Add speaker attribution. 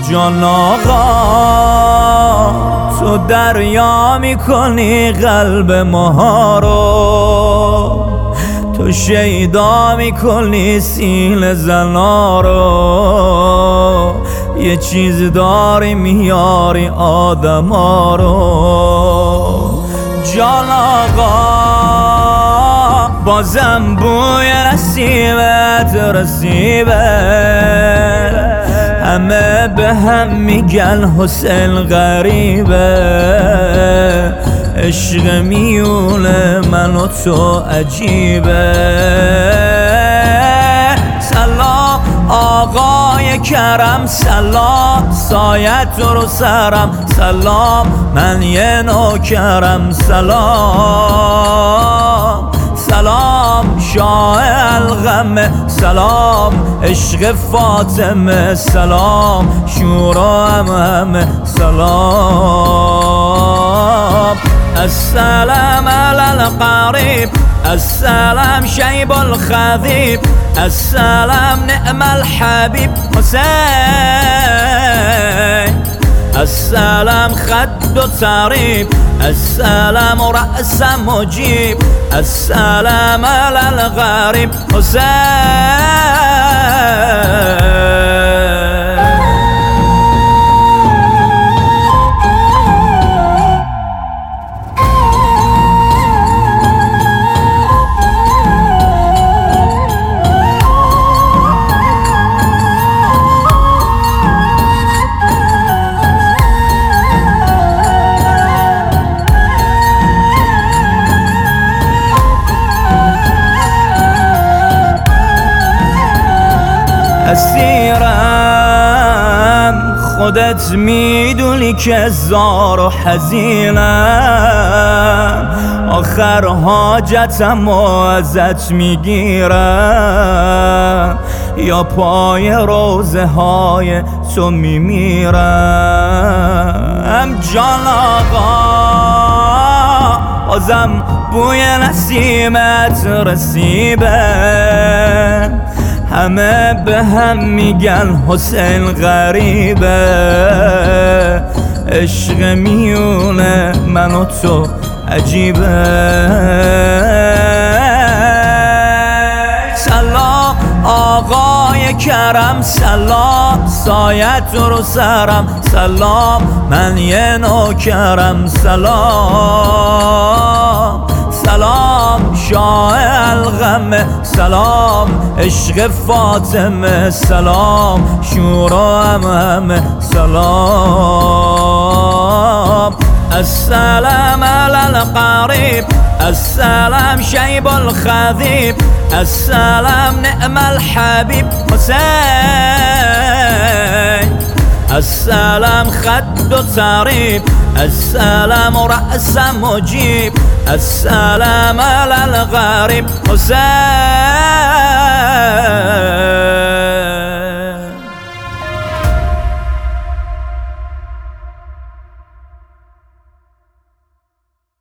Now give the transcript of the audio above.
Speaker 1: جان آقا تو دریا میکنی قلب ماها رو، تو شیدا میکنی سیل زنا رو، یه چیز داری میاری آدما رو. جان آقا بازم بوی نسیمت رسیبه، همه به هم میگن حسین غریبه، عشق میونه من و تو عجیبه. سلام آقای کرم، سلام سایت رو سرم، سلام من یه نوکرم، سلام سلام شاه الغمه، سلام عشق فاطمه، سلام شورا همه، سلام السلام علی القریب، السلام شیب الخذیب، السلام نعم الحبیب حسین، السلام خد و طریب، السلام رأس مجیب، السلام علی الغریب حسین. اسیرم خودت میدونی که زار و حزینم، آخر حاجتم و ازت میگیرم، یا پای روزه های تو میمیرم. جان آقا بازم بوی نسیمت رسیبه، همه به هم میگن حسین غریبه، عشق میونه من و تو عجیبه. سلام آقای کرم، سلام سایت رو سرم، سلام من یه نوکرم، سلام سلام شاه الغمه، سلام عشق فاطمه، سلام شورا همه، سلام السلام علی القریب، السلام شیب الخذیب، السلام نعم الحبیب حسین، السلام خد و طریب، السلام رأس مجیب، السلام علی الغریب حسین.